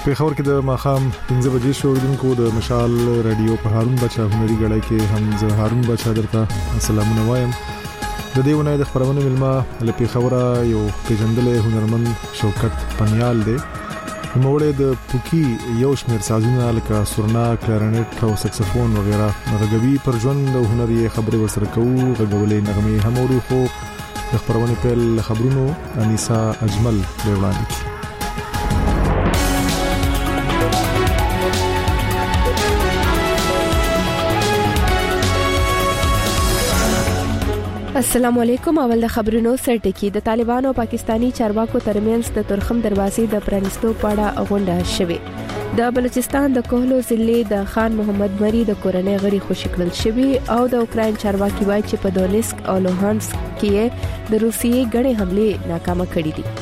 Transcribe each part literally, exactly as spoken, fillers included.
په پیښور کې د ماخام پنځه بجې شو اوریدونکو د مشال رادیو په هارون بچا هنري غړای کې هم زه هارون بچا درته سلامونه وایم. د دې ونې د خبرونو ملما له پیښور یو پیژندل هنرمند شوکت پنیال دی. نوموړی د پوکی یو شمېر سازونه لکه سورنا، کلارنټ او سکسفون وغیرہ غږوي. پر ژوند او هنر یې خبرې ورسره کوو، غږولې نغمې هم اورو. خو د خبرونې پیل خبرونو انیسا اجمل به وړاندې کړي. السلام علیکم. اول د خبرونو سرټکی. د طالبانو او پاکستانی چارواکو ترمنځ د ترخم دروازې د پرانستو پاړه غونډه شوه. د بلوچستان د کوهلو ضلع د خان محمد مری د کورنۍ غړي خوشی کړل شوی او د اوکرين چارواکي وایي چې په دونیسک او لوهانسک کې د روسیې غړي حمله ناکامه کړې دي.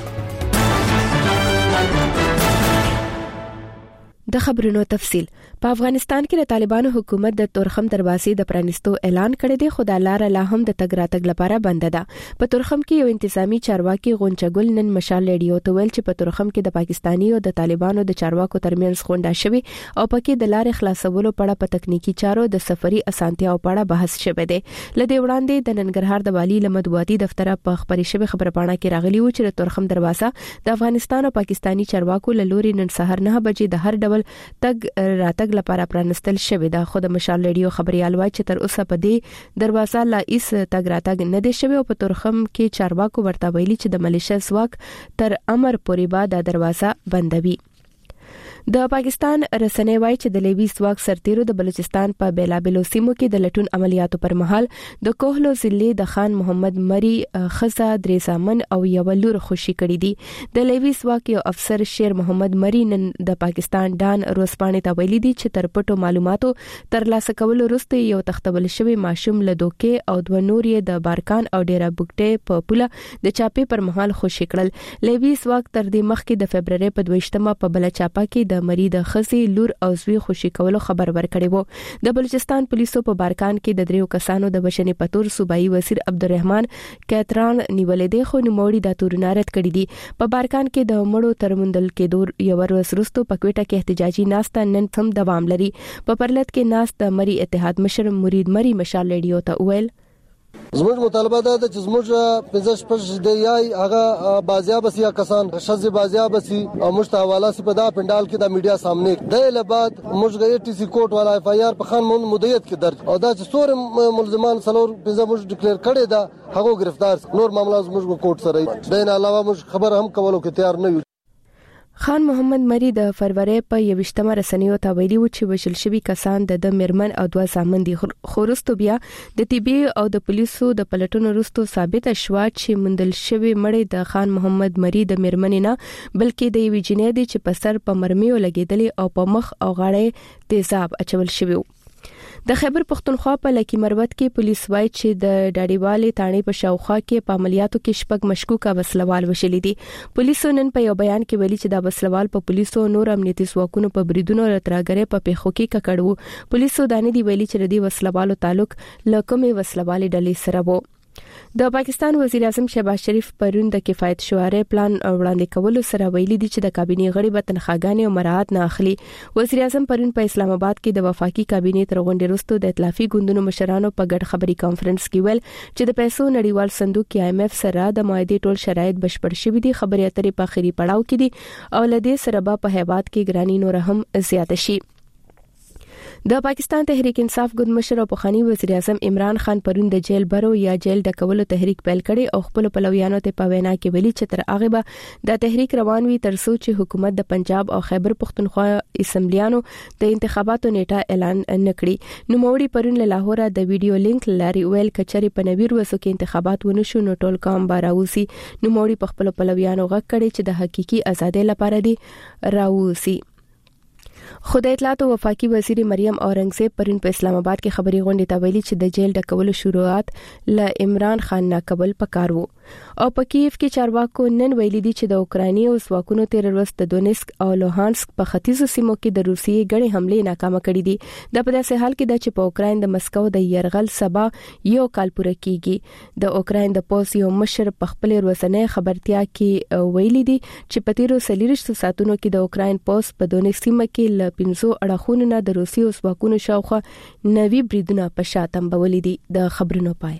د خبرونو تفصیل. په افغانستان کې د طالبانو حکومت د تورخم دروازې د پرانستو اعلان کړی دی، خو د لار لا هم د تګ راتګ لپاره بند ده. په تورخم کې یو انتظامی چارواکي غونچګل نن مشال ریډیو ته ویل چې په تورخم کې د پاکستانی او د طالبانو د چارواکو ترمنځ غونډه شوه او پکې د لارې خلاصولو په اړه په تکنیکی چارو د سفري اسانتیا په اړه بحث شوه دی. لدې وړاندې د ننګرهار د والی لمدوادي دفتر په خبري شوی خبرپاڼه کې راغلی و چې د تورخم دروازه د افغانستان او پاکستانی چارواکو له لوري نن سهار نه بجې د هر ډول تګ راتګ لپاره پرانستل شوی دا. خو د مشال ریډیو خبريال وایي چې تر اوسه په دې دروازه لا هیڅ تګ راتګ نه دی شوی او په تورخم کې چارواکو ورته ویلي چې د ملیشیا ځواک تر امر پورې به د دروازه بندوي. د پاکستان رسنۍ وایي چې د لیوي ځواک سرتیرو د بلوچستان په بیلابلو سیمو کې د لټون عملیاتو پر مهال د کوهلو ضلع د خان محمد مری خزا درې زامن او یو لور خوشي کړی دي. د لیوي ځواک یو افسر شیر محمد مری نن د پاکستان ډان روسپانې ته ویلي دي چې تر پټو معلوماتو تر لاسه کولو وروسته یو تختبل شوی ماشوم له دوکې او دوه نور یې د بارکان او ډیرا بوکټې په پوله د چاپې پر مهال خوشي کړل. لیوي ځواک تر دې مخکې د فبرवरी په دویشتمه په بل چاپه کې د مری د خزي لور او زوی خوشي کولو خبر ورکړی وو. د بلوچستان پولیسو په بارکان کې د دریو کسانو د بشنې پتور صوبایي وزیر عبدالرحمن کاتران نیولې دي، خو نوموړي د تورونه رد کړی دي. په بارکان کې د مړو ترمندل کې دور یو ورځ وروسته په کوټه کې احتجاجي ناسته نن هم دوام لري. په پرلط کې ناس د مری اتحاد مشر مرید مری مشال ریډیو ته ویل زموږ مطالبه ده چې زموږ پنځه شپږ د یای هغه بازیاب سیا کسان شذ بازیاب سي او مشت حواله سي په دا پندال کې د میډیا سامنے د له بعد موږ غي ټي سي کوټ والا اف آی آر په خان مون مدیت کې درج او دا چې څور ملزمان سلور پنځه موږ ډیکلیئر کړي دا هغه گرفتار نور معاملات موږ کوټ سره دین علاوه موږ خبر هم کولو کې تیار نه یو. خان محمد مری د فروری په یوشتمه رسنیو ته ویلي و چې وشل شوی کسان د د مرمن او دوه زامن دي. خورستو بیا د طبي او د پولیسو د پلټونو وروسته ثابت شوه چې مندل شوی مړی د خان محمد مری د مرمن نه بلکې د یوې جنې دي چې په سر په مرمیو لګیدلې او په مخ او غاړه تیزاب اچول شوی. د خیبر پختونخوا په لکی مروت کې پولیس وایي چې د ډاډیوالي تانې په شاوخوا کې په عملیاتو کې شپږ مشکوکه وسلوال وشلي دي. پولیسو نن په یو بیان کې ویلي چې دا وسلوال په پولیسو نور امنیتي ځواکونو په بریدونو راتراګره په پیښو کې ککړو. پولیسو دانه دی ویلي چې د دې وسلوالو تعلق له کومې وسلوالي ډلې سره وو. د پاکستان وزیر اعظم شهباز شریف پرون د کفایت شوارې پلان وړاندې کولو سره ویلي دي چې د کابینې غړي به تنخواګانې او مراعات نه اخلي. وزیر اعظم پرون په اسلام آباد کې د وفاقي کابینې تر غونډې وروسته د ائتلافي ګوندونو مشرانو په ګډ خبري کانفرنس کې ویل چې د پیسو نړیوال صندوق کې آی ایم ایف سره د معاهدې ټول شرایط بشپړ شوي دي. خبرې اترې په اخري پړاو کې دي او لدې سره به په هیواد کې ګرانی نور هم زیاته شي. د پاکستان تحریک انصاف ګوند مشر او پخوانی وزیر اعظم عمران خان پرون د جیل برو یا جیل ډکولو تحریک پیل کړي او خپل پلویانو ته په وینا کې ویلي چې تر هغه به د تحریک روان وي تر څو چې حکومت د پنجاب او خیبر پختونخوا اسمبلیانو د انتخاباتو نیټه اعلان نکړي. نوموړي پرون له لاهور د ویډیو لینک لاري ویل کچري په نویر وسو کې انتخابات ونشو نو ټول کام باراوسی. نوموړي په خپل پلویانو غږ کړي چې د حقيقي ازادۍ لپاره دي راوسی. خو د اطلاعات او وفاقي وزیر مریم اورنګزیب پرون په اسلام آباد کې خبري غونډې ته ویلي چې د جیل ډکولو شروعات ل عمران خان نه قبل پکار وو. او په کیف کې چارواکو نن ویلي دي چې د اوکراني او ځواکونو تیر ورځ د دونیسک او لوهانسک په ختیځو سیمو کې د روسیې غړي حمله ناکامه کړې دي د په داسې حال کې د چې په اوکرين د مسکو د يرغل سبا یو کال پوره کیږي د اوکرين د پوس یو مشر په خپل ورځنی خبرتیا کې ویلي دي چې په تیرو سلیریشتو ساتونو کې د اوکرين پوس په دونیسک سیمه کې ل پنځو اړخونو نه د روسیې او ځواکونو شاوخوا نوي بریدونه په شاتم بولې دي د خبرونو پای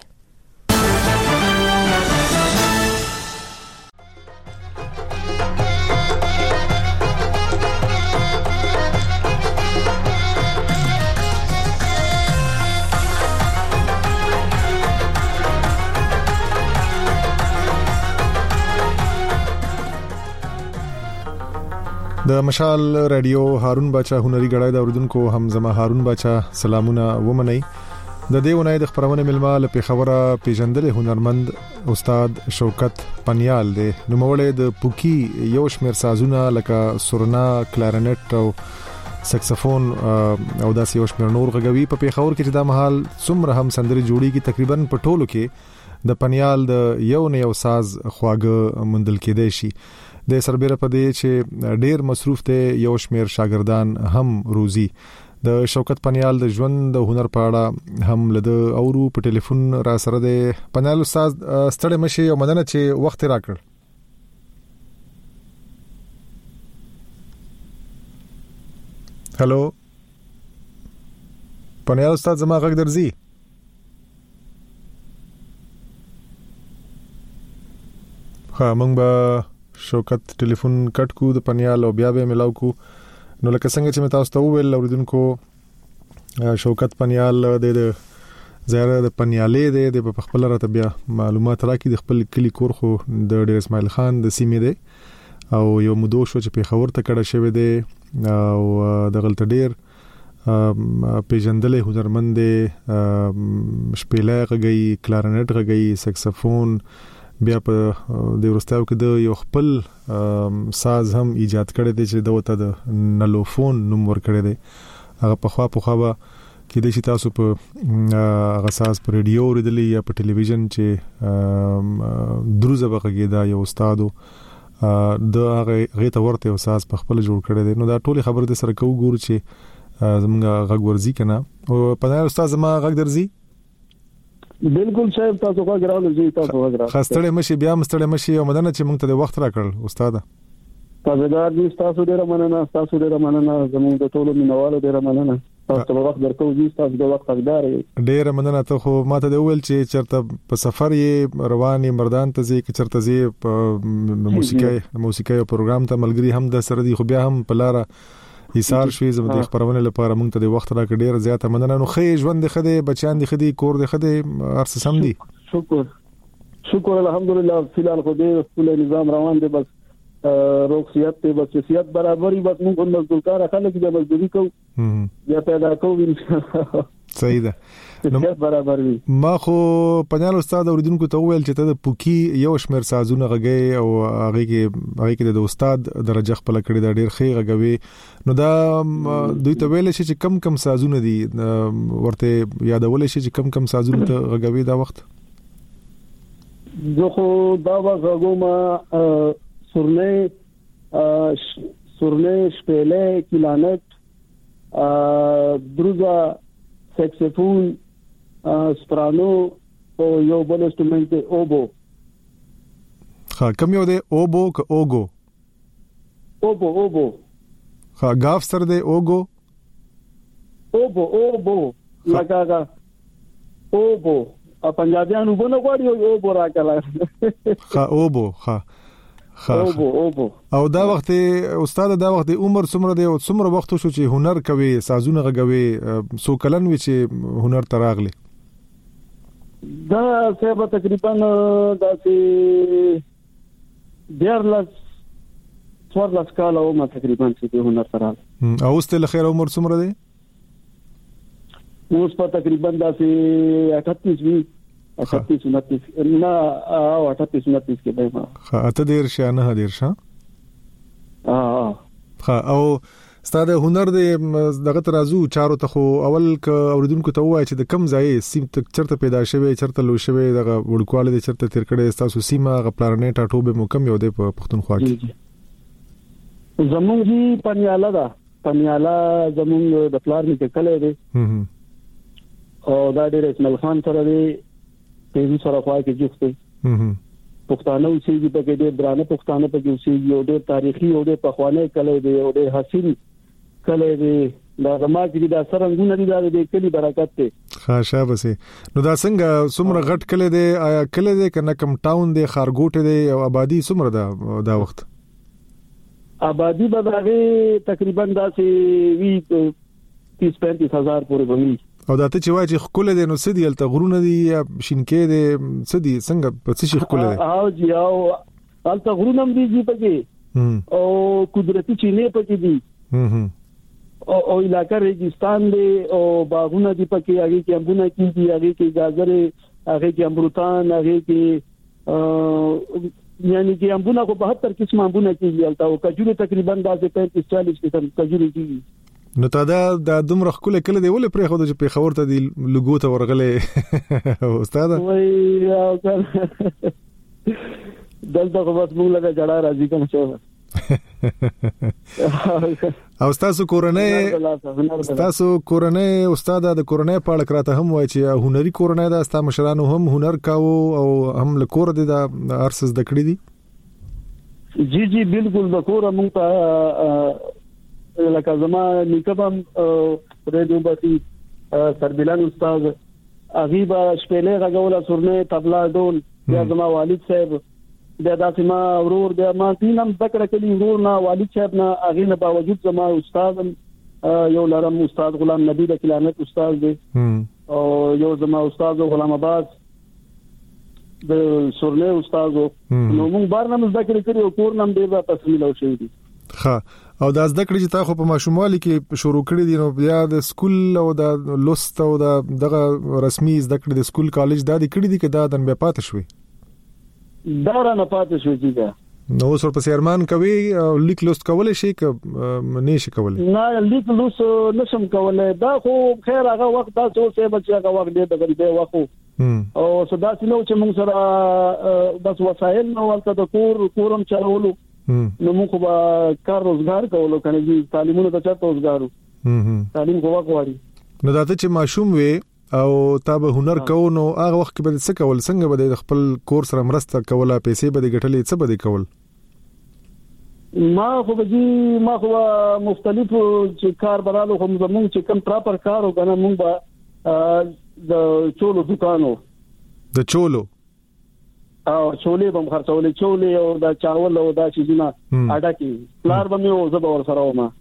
د مشال رادیو هارون بچا هنري غړای د اوردونکو همزما هارون بچا سلامونه ومني د دیونه د خبرونه ملما له پیښوره پیژندل هنرمند استاد شوکت پنیال دی نو مولې د پوکی یو شمیر سازونه لکه سورنا کلارنټ او سکسفون او داسې یو شمیر نور غږوي په پیښور کې چې د محل څومره هم سندري جوړیږي تقریبا په ټولو کې د پنیال د یو نه یو ساز خواږه مندل کېدای شي د سربېره په دې چې ډېر مصروف ته یو شمیر شاګردان هم روزي د شوکت پنیال د ژوند د هنر په اړه هم لده اورو په ټلیفون را سره د پنیال استاد ستړي مشي او مدنه چې وخت راکړ هالو پنیال استاد زما غږ درځي ها موږ به شوکت ټلیفون کټ کو د پنیال او بیا به ملاو کو نو لکه څنګه چې متا تاسو ویل اوریدونکو شوکت پنیال د زیاره د پنیالې د په خپل راته بیا معلومات راکې د خپل کلی کور خو د ډیر اسماعیل خان د سیمې دی او یو مودو شو چې په خبر ته کړه شوی دی او د غلط ډیر پیژندل هنرمند شپېلې غږی کلارنټ غږی سکسفون بیا په د ورستاو کې د یو خپل ساز هم ایجاد کړی دی چې دوته د نلوفون نوم ور کړی دی هغه په خوا په خوا کې د شي تاسو په غساز پر رادیو ورېدلی یا په ټلویزیون چې دروزه بغیدا یو استادو د هغه غیته ورته ساز په خپل جوړ کړی دی نو دا ټول خبره د سره کو ګور چې زمونږ غږ ورزي کنه او په دا استاد زما غږ درځي بالکل صاحب تاسو غواړئ راو زی تاسو غواړئ خاصړې مشي بیا مستړې مشي او مدنه چې موږ ته وخت راکړل استاد تاسو دا د تاسو ډیره مننه تاسو ډیره مننه زموږ د ټولو مینوالو ډیره مننه تاسو په وخت درکو زی تاسو د وخت حقدار یې ډیره مننه ته خو ماته د ویل چې چرته په سفر یې رواني مردان ته زی چې چرته زی په موسیقي موسیقي پروګرام ته ملګری هم د سره دی خو بیا هم په لار ایثار شوي زموږ د خبرونه لپاره موږ ته د وخت راکړ ډیر زیاته مننه نو خې ژوند د خدي بچان د خدي کور د خدي ارس سم دي شکر شکر الحمدلله فلال خو دې خپل نظام روان دی بس روغسيات ته بس سيادت برابرۍ بس موږ مزدور کار خلک د مزدوري کو یا پیدا کوو ان شاء الله صحیح ده نو برابر وي ما خو پنځال استاد اوریدونکو ته ویل چې ته د پوکی یو شمیر سازونه غږی او هغه کې هغه کې د استاد درجه خپل کړی دا ډیر ښه غږوي نو دا دوی ته ویل شي چې کم کم سازونه دي ورته یادول شي چې کم کم سازونه ته غږوي دا وخت زه خو دا غږوم سورنه سورنه شپېلې کلانټ دروزا سکسفون سپرانو او یو بل انسټرومنت اوبو ها کوم یو دی اوبو که اوګو اوبو اوبو ها غاف سر دی اوګو اوبو اوبو لګاګا اوبو ا پنجابیانو بونه غواړي اوبو راکړه ها اوبو ها اوبو اوبو او دا وخت استاد دا وخت عمر څومره دی او څومره وخت شو چې هنر کوي سازونه غوي سو کلن وی چې هنر تراغلی دا سبا تقریبا دا چې ډیر لاس څوار لاس کال او ما تقریبا چې هنر تراغلی او ست له خیر عمر څومره دی اوس په تقریبا دا چې اٹھتیس وی اٹھتیس انتیس نه او اٹھتیس انتیس کې دی ما ها اته ډیر شانه ډیر شا اه ها او ستاسو هنر د دغه ترازو چارو ته خو اول ک اوریدونکو ته وایي چې د کم ځای سیم تک چرته پیدا شوی چرته لو شوی دغه وړکواله د چرته تیر کړي تاسو سیمه غ پلانټ ټاټو به مکم یو د پښتونخوا کې زمونږ دی پنیاله دا پنیاله زمونږ د پلان کې کله دی او دا ډېر اسماعیل خان سره دی په سره خوا کې جوړته پښتانه اوسېږي په کې ډېر درانه پښتانه په کې اوسېږي او ډېر تاریخي او ډېر پخوانی کله دی او ډېر حسین کله دی دا زما چې دا سرنګونه دي دا د کلی برکت دی ښه شابه سي نو دا څنګه څومره غټ کله دی آیا کله دی کنه کم ټاون دی خارګوټ دی او آبادی څومره دا دا وخت آبادی به دغه تقریبا داسې وی تیس پینتیس هزار پورې وي او دا ته چې وایي چې خپل دي نو سدي الته غرونه دي یا شینکې دي سدي څنګه په څه شي خپل دي او جی او الته غرونه دي چې پکې او قدرتي چینه پکې دي او او علاقہ ریګستان دي او باغونه دي پکې هغه کې امبونه کیږي هغه کې گازره هغه کې امرتان هغه کې یعنی چې امبونه کو بهتر قسمه امبونه کیږي الته او کجوري تقریبا داسې پینتیس چالیس قسم کجوري کیږي نو تا دا د دومره خپل کله دی ولې پرې خو د په خبر ته دی لګو ته ورغله استاد وای او دلته خو بس موږ لګا جړا راځي کوم څه او تاسو کورنۍ تاسو کورنۍ استاد د کورنۍ په اړه کراته هم وای چې هنري کورنۍ دا ستاسو مشرانو هم هنر کاوه او هم له کور دي د ارسز د کړی دي جی جی بالکل د کور موږ ته لکه زما نکبم ریډیو باسي سربلان استاد اغيبا شپېلې غوړه سورنه تبلا ډول یا زما والد صاحب بیا داسې ما ورور بیا ما تینم ذکر کړي ورور نه والد صاحب نه اغه نه باوجود زما استاد یو لرم استاد غلام نبی د کلانت استاد دی او یو زما استاد غلام آباد د سورنه استاد نو موږ بار نه ذکر کړي او کور نم ډیر تاسو ملو شوی دي ها او د زده کړې چې تاسو په ماشوموالي کې شروع کړی دي نو بیا د سکول او د لوست او د دغه رسمي زده کړې د سکول کالج دا د کړی دي کې دا د بیا پاتې شوی دا را نه پاتې شوی دي نو اوس ور پسې ارمان کوي لیک لوست کولای شي ک نه شي کولای نه لیک لوست نشم کولای دا خو خیر هغه وخت دا څو څه بچي هغه وخت دی د غریبه وخت او صدا سينو چې موږ سره بس وسایل نو ولته د کور کورم چلولو نو موږ به کار روزګار کولو کنه چې تعلیمونو ته چاته روزګارو تعلیم کوه کوي نو دا ته چې ماشوم وي او تابه هنر کو نو هغه وخت کې به څه کول څنګه به د خپل کورس سره مرسته کوله پیسې به د ګټلې څه به کول ما خو به ما خو مختلف چې کار برالو خو زموږ چې کم پراپر کار وکنه موږ به د چولو دکانو د چولو او چولې بم خرڅولې چولې او دا چاول او دا چیزونه اډا کې پلار به مې او زبر ور سره ومه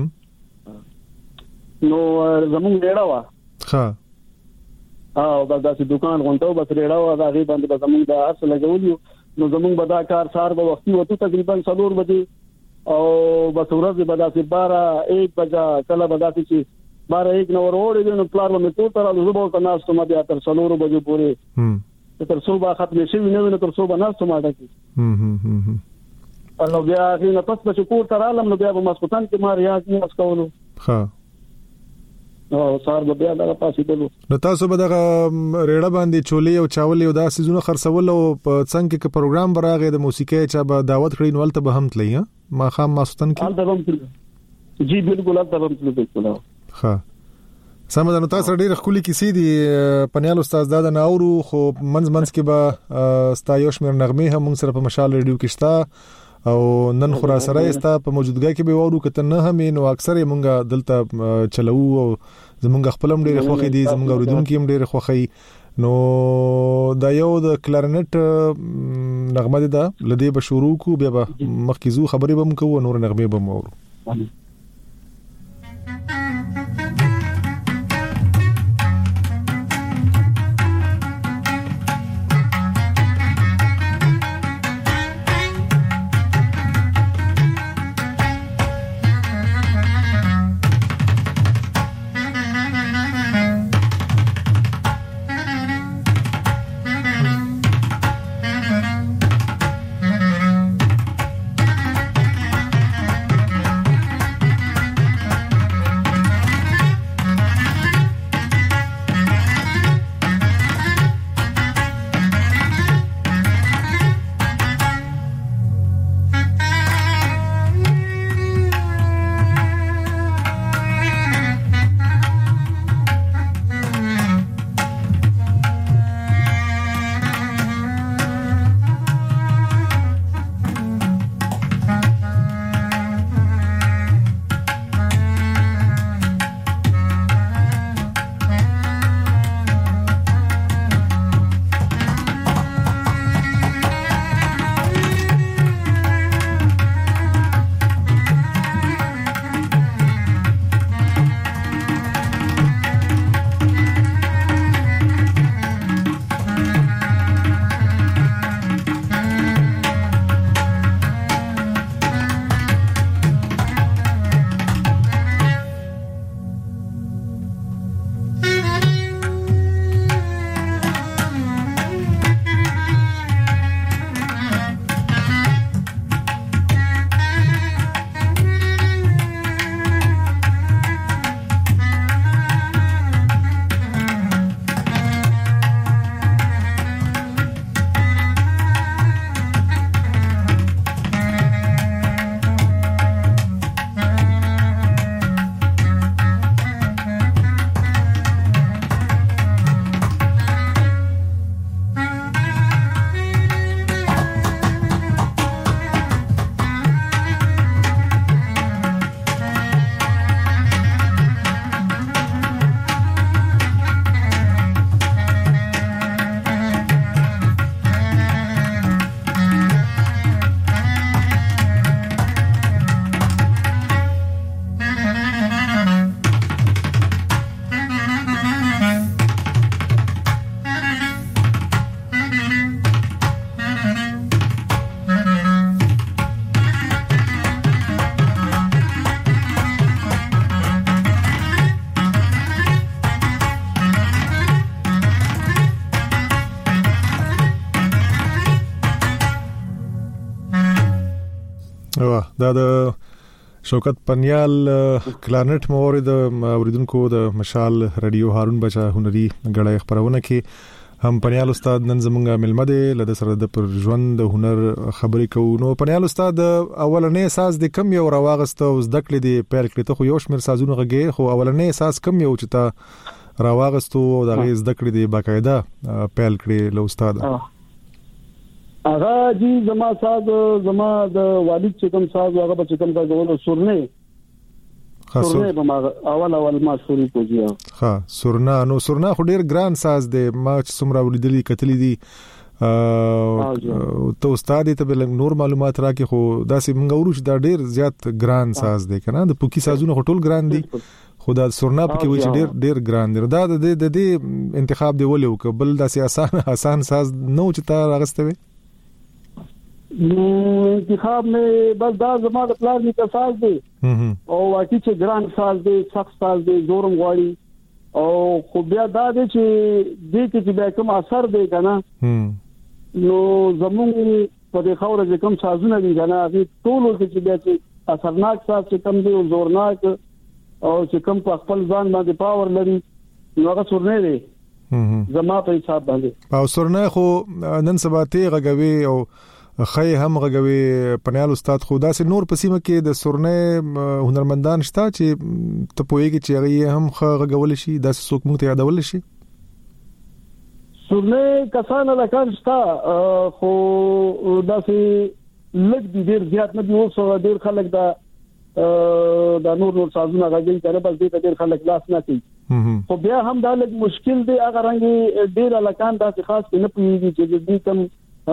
نو زموږ ډېړا وا ها او دا داسې دکان غونټو بس ډېړا وا دا غي باندې به زموږ د اصل لګولیو نو زموږ به دا کار سار به وختي وته تقریبا څلور بجې او بس ورځ به داسې بارہ ایک بجا کله به داسې چې بارہ ایک نو وروړې نو پلار به مې ټول تر زبر ته ناس ته بیا تر څلور بجې پورې تر څو با ختم شي نه نو تر څو با ناس ته ماده کی هم هم هم نو بیا غي نه پس به کور تر عالم نو بیا به مسکوتان کې ما ریاض نه اسکولو ها او سار به بیا دغه پاسې دلو نو تاسو به دغه ریړه باندې چولې او چاول او داسې زونه خرڅول او په څنګه کې پروګرام براغه د موسیقي چا به دعوت کړی نو ولته به هم تلې ما خام ماستن کې جی بالکل البته هم بالکل ها سمه ده نو تاسو ډېر خولي کیسې دي پنیال استاد دا نه اورو خو منځ منځ کې به ستایوش مر نغمه هم موږ سره په مشال ریډیو کې شته او نن خورا سره استا په موجودګۍ کې به وورو کته نه هم نو اکثر مونږه دلته چلو او زمونږ خپلم ډېر خوخي دي زمونږ اوریدونکو هم ډېر خوخي نو دا یو د کلارنټ نغمه ده لدی به شروع کو بیا به مخکې زو خبرې به مکو نور نغمه به مورو واه دا د شوکت پنیال کلارنټ مورد اوریدونکو د مشال رادیو هارون بچا هنري غړې خبرونه کې هم پنیال استاد نن زمونږه ملمه دی لده سره د پر ژوند د هنر خبرې کوو. نو پنیال استاد اولنې ساز د کم یو راواغست او زده کړې دی پیل کړې ته خو یو شمیر سازونه غږی خو اولنې ساز کم یو چې تا راواغستو او د غي زده کړې دی باقاعده پیل کړې له استاد. هغه جی زما ساز زما د والد چې کوم ساز هغه به کوم کا غوړو سورنه سورنه به ما اول اول ما سوري کوجیا ها سورنا نو سورنا خو ډیر ګران ساز دی ما چې څومره ولیدلی کتلی دي ته استاد ته بل نور معلومات راکې خو داسې منګ ورش دا ډیر زیات ګران ساز دی کنه د پوکی سازونه ټول ګران دي خدا سورنا پکې وای چې ډیر ډیر ګران دی دا د دې انتخاب دی ولې وک بل داسې آسان آسان ساز نو چې تا راغستوي نو انتخاب مې بس دا زما د پلان کې ساز دی او واقعي چې ګران ساز دی سخت ساز دی زورم غواړي او خو بیا دا دی چې دې کې چې کوم اثر دی کنه نو زموږ په دې خوره چې کوم سازونه دي کنه هغه ټول چې بیا چې اثرناک ساز چې کوم دی او زورناک او چې کوم په خپل ځان باندې پاور لري نو هغه سورنه دی زما په حساب باندې او سورنه خو نن سبا ته غږوي او خی هم غږوي پنیال استاد خدا سي نور پسیمه کې د سورنه هنرمندان شته چې ته پوهیږي چې هغه هم غږول شي د څوک مونږ ته یادول شي سورنه کسان له کار شته خو داسې لږ دي ډیر زیات نه دي اوس ډیر خلک دا د نور نور سازونه غږی کنه بس دې ډیر خلک لاس نه کوي خو بیا هم دا لږ مشکل دی هغه رنګ ډیر لکان داسې خاص نه پوهیږي چې دې کوم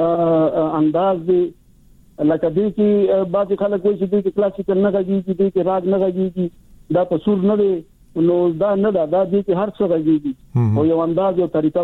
انداز دی لکه دې کې بعض خلک وایي چې دې کې کلاسیکل نه غږیږي دې کې راګ نه غږیږي دا په سور نه دی نو دا نه دا د دې کې هر څه غږیږي او یو انداز یو طریقه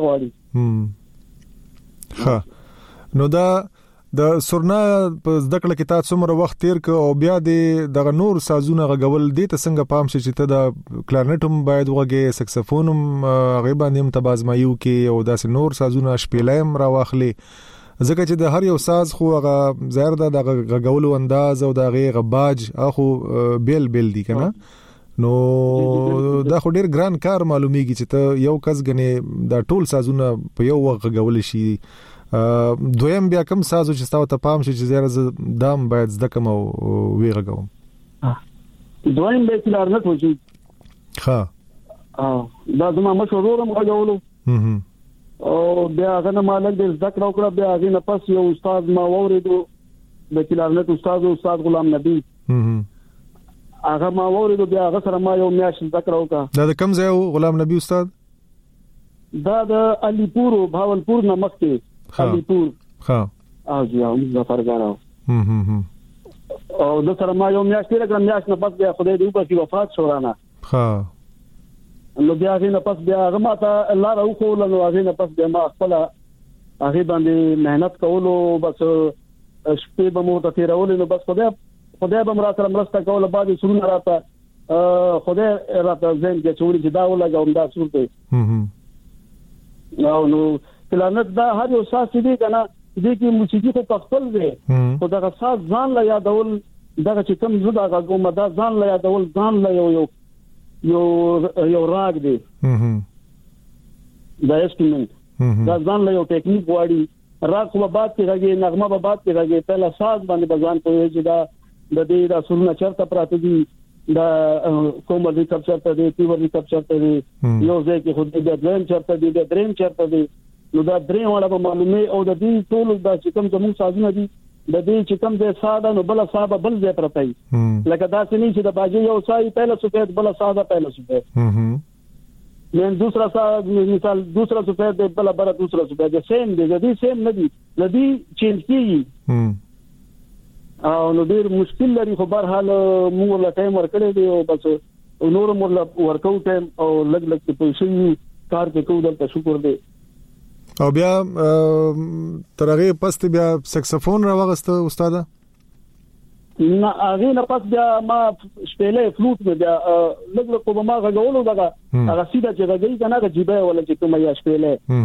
غواړي. ها نو دا د سورنا په ذکر کې تاسو څومره وخت تیر ک او بیا د دغه نور سازونه غږول دي ته څنګه پام شي چې ته د کلارنټ هم باید وغږی سکسفون هم غیبا نیم تبازمایو کې او داسې نور سازونه شپېلایم راواخلي ځکه چې د هر یو ساز خو هغه زهر د غږولو انداز او د غي غباج اخو بیل بیل دي کنه نو دا خو ډیر ګران کار معلومیږي چې ته یو کس غني دا ټول سازونه په یو وخت غږول شي دویم بیا کوم سازو چې تاسو ته پام شي چې زهر دام باید زده کوم او وی غږوم دویم به کلارنټ وځي ها ا دا زما مشورو هم غږولو هم او بیا هغه نه مالک د ذکر وکړه بیا هغه نه پس یو استاد ما وریدو د کلارنټ استاد استاد غلام نبی هغه ما وریدو بیا هغه سره ما یو میاش ذکر وکړه دا د کوم ځای غلام نبی استاد دا د علیپور او بهاولپور نه مخکې علیپور ها او یا مظفرګارو هم هم هم او د سره ما یو میاش تیر کړم میاش نه پس بیا خدای دې په کې وفات شو رانه ها نو بیا هغه نه پس بیا هغه ماته الله راو خو له هغه نه پس بیا ما خپل هغه باندې مهنت کولو بس شپې به مو ته تیرول نو بس خدای خدای به مرا سره مرسته کوله بعد سرونه راته خدای راته زين کې چوري چې دا ولګاوم دا صورت هم نو نو کلانت دا هر یو ساز دی کنه دې کې موسیقي په خپل دی خو دا ساز ځان لا یادول دا چې کوم زړه غوږ ما دا ځان لا یادول ځان لا یو یو یو یو راګ دی دا انسټرومنت دا ځان له یو ټیکنیک واړي راګ په بعد کې راګي نغمه په بعد کې راګي پهلا ساز باندې بزان کوي چې دا د دې دا سرونه چرته پراته دي دا کومل دي چرته دي پیور دي چرته دي یو ځای کې خو دې دریم چرته دي د دریم چرته دي نو دا دریم وړه په معلومه او د دې ټول دا چې کوم زموږ سازونه دي د دې چې کوم ځای ساده نو بل ساده بل ځای پرته لکه دا څه نه چې د باجی یو سای پهلا سفید بل ساده پهلا سفید هم نن دوسرا ساده مثال دوسرا سفید بل بل دوسرا سفید سیم دي د دې سیم نه دي د دې چینج کیږي او نو ډیر مشکل لري خو بهر حال موږ له ټایم ورکړې دی او بس نور موږ له ورکو ټایم او لګ لګ په شي کار کې کوو دلته شکر دی او بیا ترغه پست بیا سکسفون را وغسته استاد نه هغه نه پس بیا ما شپېلې فلوټ مې بیا لګ لګ په ما غوولو دغه هغه سیده چې غږی کنه د جيبه ولا چې کومه یا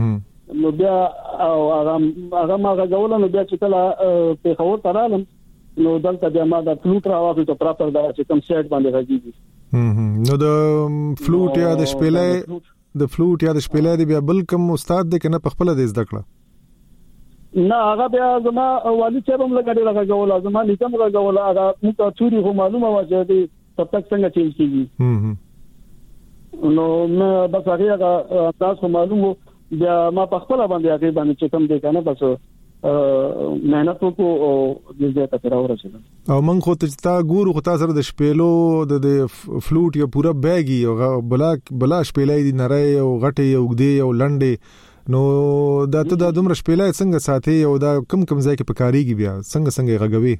شپېلې نو بیا او هغه هغه ما غوولو نو بیا چې کله په خور ترالم نو دلته بیا ما د فلوټ راوځي ته پراپر دا چې کوم سیټ باندې راځي. نو د فلوټ یا د شپېلې د فلوټ یا د شپېلې دی بیا بل کوم استاد دی کنه په خپل د زده کړه؟ نه هغه بیا زما والي چې هم لګړي راغول زما لیکم راغول هغه موږ ټوري خو معلومه و چې د تطبیق څنګه چینج کیږي. نو نو بس هغه تاسو معلومه بیا ما په خپل باندې هغه باندې چې کوم دی کنه بس مهنت وکړو او د دې ته راورسېدم. او من خو ته تا ګورو خو تاسو د شپېلو د فلوټ یو پورا بیګي او بلا بلا شپېلې دي نری او غټي او ګدي او لنډي. نو دا ته د دومره شپېلې څنګه ساتي او دا کم کم ځای کې پکاريږي بیا څنګه څنګه غږوي؟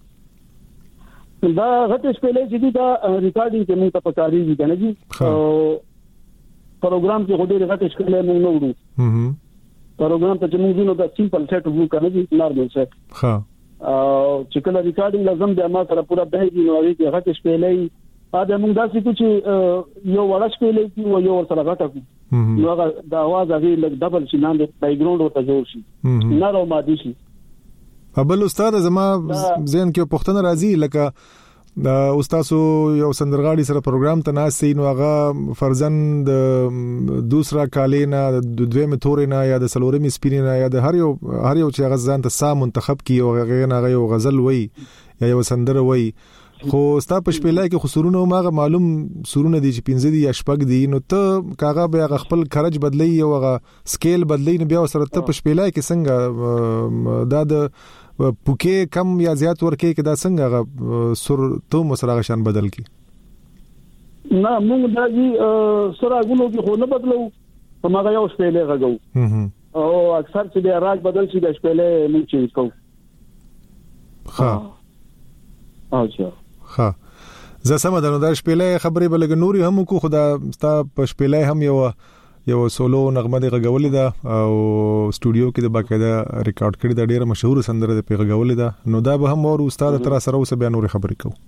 دا غټ شپېلې چې دا ریکارډینګ کې موږ ته پکاريږي کنه جی. او پروګرام کې غوډه غټ شپېلې موږ نه وړو. هم پروګرام ته چې موږ نو دا سیمپل سیټ وو کنه جی نارمل سیټ. ها او چې کله ریکارډینګ لازم دی ما سره پورا بهږي نو هغه کې غټ شپېلې دا موږ داسې کوم چې یو وړ شپېلې کې او یو سره غټه کو نو هغه د आवाज هغه لګ ډبل شي نه د بیک ګراوند ورته جوړ شي نه راو مادي شي. ابل استاد زما ذهن کې پښتنه راځي لکه دا استاد یو سندرغاړي سره پروګرام ته ناسي نو هغه فرزن د دوسرا کالینا د دویمه تورینه یا د سلورمي سپینینا یا د هر یو هر یو چې هغه ځان ته سام منتخب کی او هغه نه یو غزل وای یا یو سندره وای. خو ستا په شپېلې کې خسرونه ماغه معلوم سرونه دي چې پنځه دي یا شپږ دي نو ته کاغه بیا خپل خرج بدلی او هغه سکیل بدلی نه بیا سره ته په شپېلې کې څنګه دا د پوکې کم یا زیات ورکې کې دا څنګه سر ته مسره شان بدل کی؟ نه موږ دا جی سره غونو کې خو نه بدلو په ماغه یو شپېلې غږو او اکثر چې بیا راج بدل شي د شپېلې موږ چینج کوو. ها اچھا ها زه سم ده نو دا شپېلې خبرې بلګ نوري هم کو خدا ستا په شپېلې هم یو یو سولو نغمه دی غږولې ده او سټوډیو کې د باقاعده ریکارډ کړی دا ډیره مشهور سندره ده په غږولې ده نو دا به هم اور استاد تر سره اوس بیا نوري خبرې کو.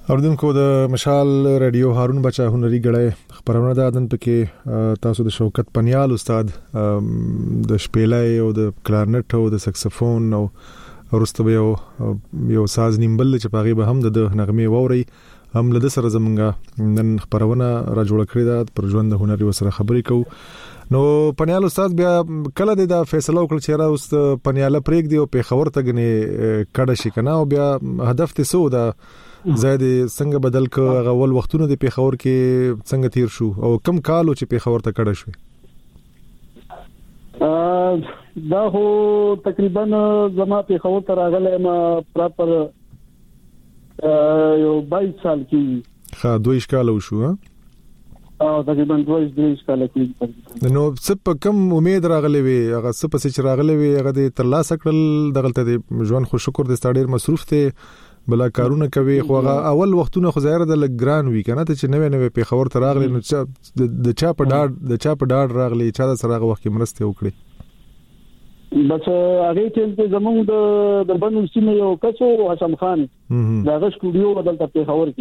اوردونکو د مشال رادیو هارون بچا هنري غړې خبرونه د اذن پکې تاسو د شوکت پنیال استاد د شپېلای او د کلارنټ او د سکسفون او ورسته یو یو ساز نیمبل چې پاغي به هم د نغمه ووري هم له سره زمونږه نن خبرونه را جوړ کړی دا پر ژوند هنري وسره خبرې کو نو پنیال استاد بیا کله د فیصله وکړ چې را اوس پنیاله پریک دی او په خبر تګنه کډه شي کنه او بیا هدف ته سو دا زید څنګه بدل ک غول وختونه د پیښور کې څنګه تیر شو او کم کالو چې پیښور ته کډه شو ا دا هو تقریبا زما پیښور ته راغله ما پراپر یو بایس سال کې ها دوه کال شو ها او تقریبا دوه کال کې نو څه کم امید راغلی وي هغه څه پسې چې راغلی وي هغه د ترلاسه کړل دغلت د ژوند خو شکر د ستاډیر مصروف ته بلا کارونه کوي خو اول وختونه خو ظاهر د لګران وی کنه ته چې نوې نوې په خبر ته راغلی نو چې د چا په ډاډ د چا په ډاډ راغلی چا د سره وخت کې مرسته وکړي بس هغه چې زموږ د د بنو سیمه یو کسو حسن خان دا غش سټوډیو بدلته په خبر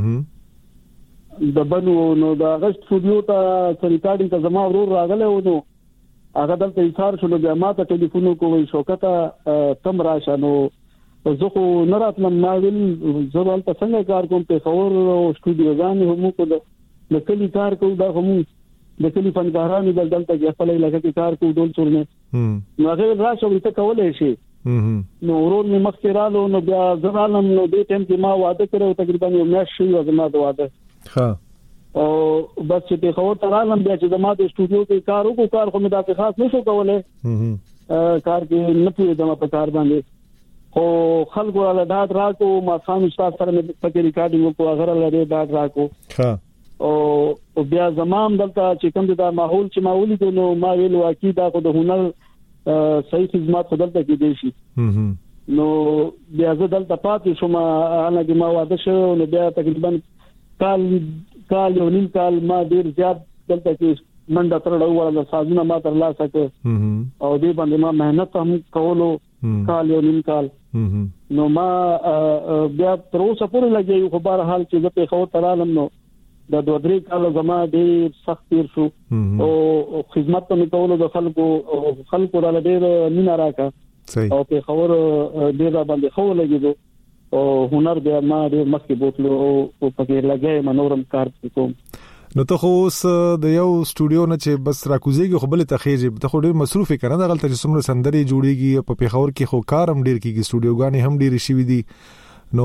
کې د بنو نو دا غش سټوډیو ته ریکارډینګ ته زما ورور راغله و نو هغه دلته ایثار شو بیا ما ته ټلیفون کوی شوکته تم راشه نو زه خو نه راتلم ما ویل زه ولته څنګه کار کوم په خور او سټوډیوګان هم کو د کلی کار کوم دا هم د کلی فنکارانو د دلته کې خپل علاقې کې کار کوم ډول څورنه نو هغه راشه ورته کولای شي نو ورور می مخ کې رالو نو بیا زرالم نو دې ټیم کې ما وعده کړو تقریبا یو میاشت شوی و زما د واده ها او بس چې خو ته رالم بیا چې زما د سټوډیو کې کار وکړ کار خو مې دا خاص نشو کولای کار کې نه پیو زما په کار باندې خو خلکو له ډاډ راکو ما خام استاد سره مې پکې ریکارډینګ وکړ هغه له ډاډ راکو ها او بیا زمام دلته چې کوم دا ماحول چې ماحولي دی نو ما ویلو اكيد دا خو د هنر صحیح خدمات خدلته کې دي شي نو بیا زه دلته پاتې شوم انا چې ما واده شو نو بیا تقریبا کال کال یو نیم کال ما ډیر زیات دلته کې منډه ترړو ولا سازونه ما تر لا سکه او دې باندې ما مهنت هم کولو کال یو نیم کال نو ما بیا تر اوسه پورې لګي خو بهر حال چې په خو ترالم نو د دوه درې کال زما ډیر سخت تیر شو او خدمت ته کولو د خلکو خلکو را ډیر مینا راکا او په خبر ډیر باندې خو لګي او هنر بیا ما ډیر مخکې بوتلو او پکې لګي منورم کار کوم نو ته خو اوس د یو سټوډیو نه چې بس راکوزيږي خو بل ته خېږي ته خو ډیر مصروف کړه دا غلطه چې څومره سندري جوړيږي په پیښور کې خو کار هم ډیر کیږي سټوډیوګانې هم ډیر شي وي دي نو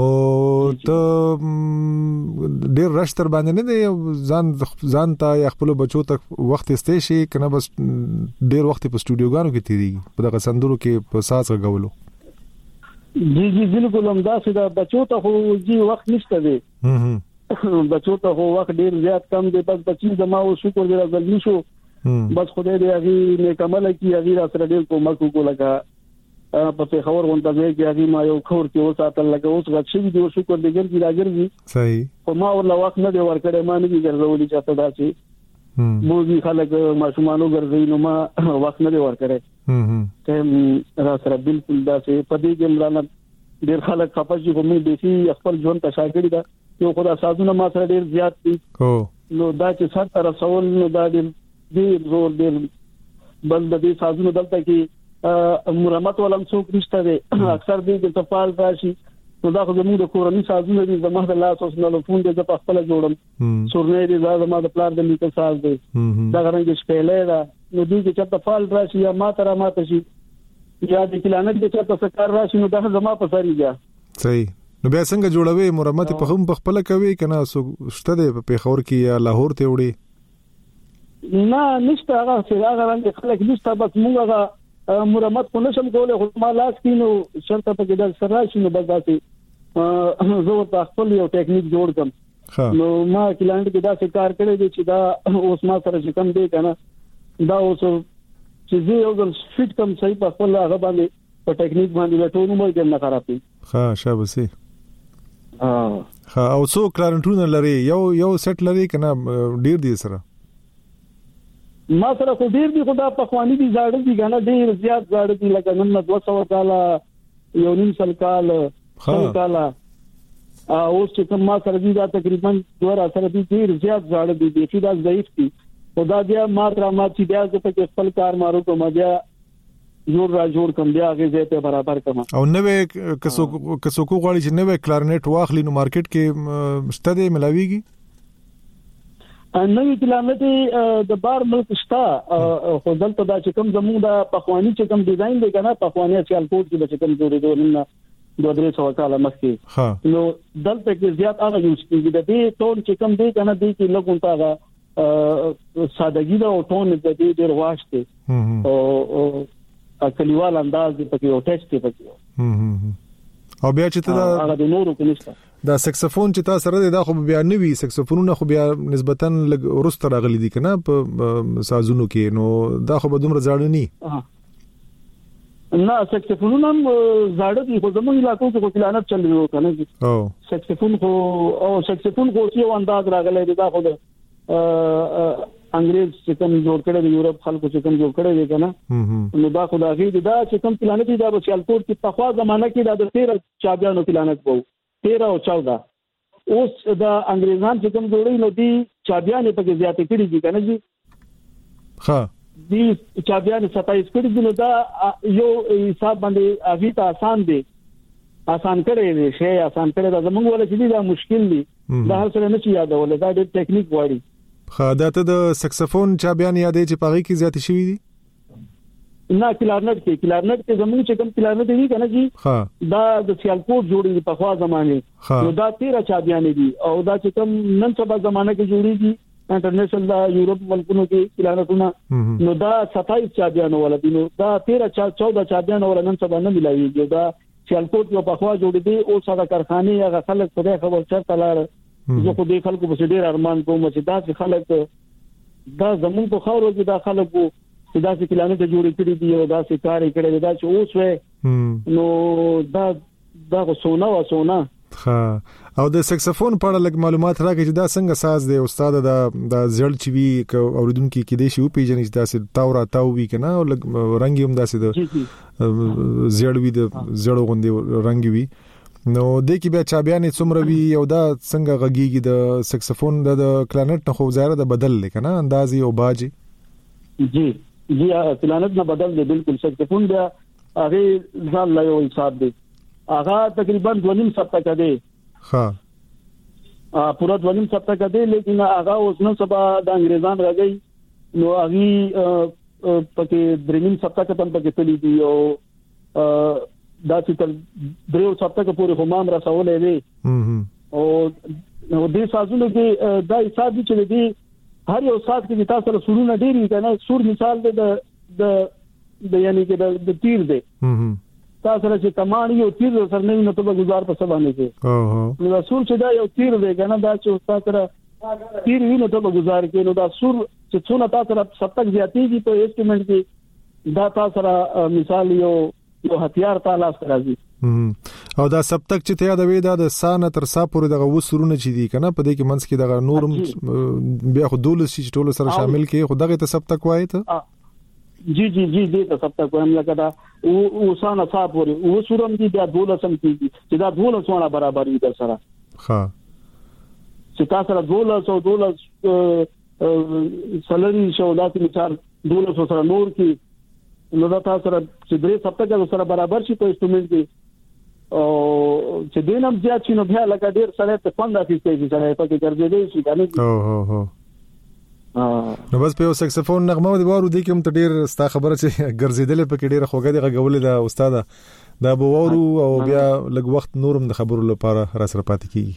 ته ډیر رشتر باندې نه دی ځان ځان ته خپل بچو ته وخت استې شي کنه بس ډیر وخت په سټوډیوګانو کې تیریږي په دغه سندرو کې په ساز غوولو جی جی بالکل هم دا چې دا بچو ته خو جی وخت نشته دی بچو ته خو وخت ډیر زیات کم دی بس بچی زما او شکر دې راځي شو بس خدای دې هغه نیکمل کی هغه را سره ډیر کومک وکړه په په خبر غونډه کې هغه ما یو خور کې وساتل لګه اوس غږ شي دې شکر دې ګرځي راګرځي صحیح خو ما ول وخت نه دی ورکړې ما نه دي ګرځولې چاته داسي موږ خلک ماشومانو ګرځي نو ما وخت نه دی ورکړې ته را سره بالکل داسي په دې کې ملانه ډیر خلک خپل چې کومې دي خپل ژوند ته شاګرد ده یو خدای سازونه ما سره ډیر زیات دي نو دا چې سر تر رسول نو دا ډیر زور ډیر بل د دې سازونه دلته کې مرمت ولم څوک نشته دي اکثر دې د تفال راشي نو دا خو زموږ د کورنۍ سازونه دي زموږ د لاس اوس نو فون دې په خپل جوړم سورنه دې دا زموږ د پلان د لیکل ساز دي دا غرانګ شپېلې دا نو دې چې تفال راشي یا ما تر ما ته شي یا د کلانت دې چې تاسو راشي نو دا زموږ په سری دی صحیح نو بیا څنګه جوړوي مرمت په هم په خپل کوي کنه شته د پیښور کې یا لاهور ته وړي نه نشته هغه چې هغه رنګ خلک نشته بس موږ هغه مرمت کو نشم کولای خو ما لاس کینو شرط په کې د سره شنو بس داسې زه ورته خپل یو ټیکنیک جوړ کم نو ما کلاینټ کې دا څه کار کړی دی چې دا اوس ما سره چې کم دی کنه دا اوس چې زه یو ځل فټ کم صحیح په خپل هغه باندې په ټیکنیک باندې ټول نو مې نه خرابې ها شابسي ها او څو کلارنټونه لري یو یو سیټ لري کنه ډیر دي سره ما سره خو ډیر دي خدا په خواني دي زاړه دي کنه ډیر زیات زاړه دي لکه نن دوه سوه کال یو نیم سل کال سل کال اوس چې کوم ما سره دي دا تقریبا دوه را سره دي ډیر زیات ځاړه دي چې دا ضعیف دي خدا بیا ما تر ما چې بیا د پکې خپل کار مارو کوم بیا جوړ را جوړ کوم بیا هغه ته برابر کوم او نوې کسو کسو کو غواړي چې نوې کلارنټ واخلي نو مارکیټ کې شته دی ملاويږي نوې کلارنټ د بار ملک شته خو دلته دا چې کوم زموږ د پخوانی چې کوم ډیزاین دی کنه پخوانی چې الکوټ کې چې کوم جوړېدو نه دوه درې سو کاله مخکې نو دلته کې زیات هغه یوز کیږي د دې ټون چې کوم دی کنه دی کې لګون تا سادهګي دا او ټون د دې ډېر واشته او کلیوال انداز دی پکې او ټیکس دی پکې او بیا چې ته هغه د نورو کې نشته دا سکسفون چې تاسو سره دا خو بیا نوي سکسفونونه خو بیا نسبتاً لږ ورسته راغلي دي کنه په سازونو کې نو دا خو به دومره ځاړه نه نه سکسفونونه هم زاړه دي خو زموږ علاقو کې خو کلانت چل رہی کنه او سکسفون خو او سکسفون خو یو انداز راغلی دی دا خو د انګريز چې کوم جوړ کړی دی یورپ خلکو چې کوم جوړ کړی دی کنه نو دا خو دا غي دا چې کوم کلانت دی دا په سیالکوټ کې په خوا زمانہ کې دا د تیرہ چابیانو کلانت وو تیرہ او چودہ اوس دا انګريزان چې کوم جوړی نو دی چابیانې په کې زیاتې کړي دي کنه جی ها دی چابیان ستایس کړي دي نو دا یو حساب باندې اغي ته آسان دي آسان کړي دي شی آسان کړي دا زموږ ول چې دا مشکل دي دا هر څه نه چي یادول دا د ټیکنیک وایي خداته د سکسفون چابیان یادې چې پاغي کې زیات شوی دي نه کلارنټ کې کلارنټ کې زموږ چې کوم کلارنټ دی کنه جی دا د سیالکوټ جوړي په خوا زمانه نو دا تیرہ چابیان دي او دا چې کوم نن سبا زمانه کې جوړيږي انټرنیشنل دا یورپ ملکونو کې کلارنټونه نو دا ستایس چابیان ولدي نو دا تیرہ چودہ چابیان ول نن سبا نه ملایي دا سیالکوټ یو په خوا جوړي دي او ساده کارخانه هغه خلک په خبر چرته لار زه خو دې خلکو په ډېر ارمان کوم چې دا چې خلک دا زمون په خاورو کې دا خلکو چې دا چې کلانټ جوړې کړې دي او دا چې کار کړي دا چې اوس وې نو دا دا سونا و سونا ها او د سکسفون په اړه لږ معلومات راکړئ چې دا څنګه ساز دی استاد دا د زړ چې وی اوریدونکو کې دې شی او پیژنې چې دا سه تاورا تاو وی کنه او لږ رنگ هم دا سه د زړ وی د زړ غوندي رنگ وی نو د کی بیا چابیانې څومره وی او دا څنګه غږیږي د سکسفون د کلانټ نه خو ظاهر د بدل لکنه اندازي او باجی جی جی کلانټ نه بدل دی بالکل سکسفون بیا هغه ځان لا یو حساب دی هغه تقریبا دونیم سپتا کده ها ا پورا دونیم سپتا کده لیکن هغه اوس نو سبا د انګريزان راځي نو هغه پکې درنیم سپتا کتن پکې تللی دی او دا چې تل دریو سپتا کې پورې همام رسولې وي او نو دې سازونو کې دا حساب چې دی هر یو سات کې تاسو سره سورونه ډیری کنه سور مثال دی د د یعنی کې د تیر دی تاسو سره چې کمان یو تیر سره نه نو ته گزار په سبا نه کې او هو نو سور چې دا یو تیر دی کنه دا چې تاسو سره تیر ویني ته گزار کې نو دا سور چې څونه تاسو سره سپتک زیاتېږي په اسټیمیټ کې دا تاسو سره مثال یو یو هتیار تعالی سره راځي او دا سپتک چې ته یادوي دا د سانه تر سا پورې دغه وسرونه چې دي کنه په دې کې منځ کې دغه نورم بیا خو دولس چې ټول سره شامل کې خو دغه ته سپتک وایي ته جی جی جی دې ته سپتک وایم لکه دا او سانه سا پورې او سورم دي بیا دولسم کېږي چې دا دولسونه برابر وي در سره ها چې تاسو سره دولس او دولس سلري شو داسې مثال دولس سره نور کې نو دا تاسو سره چې درې سپتک سره برابر شي په اسټیمیټ کې او چې دینم زیات شي نو بیا لکه ډیر سره ته پنځه فیصد سره پکې ګرځېدي شي کنه او هو هو نو بس په سکسفون نغمه د وارو د کوم ته ډیر ستا خبره چې ګرځیدل پکې ډیر خوګه دی غوولې دا استاد دا به وورو او بیا لږ وخت نورم د خبرو لپاره را سره پاتې کیږي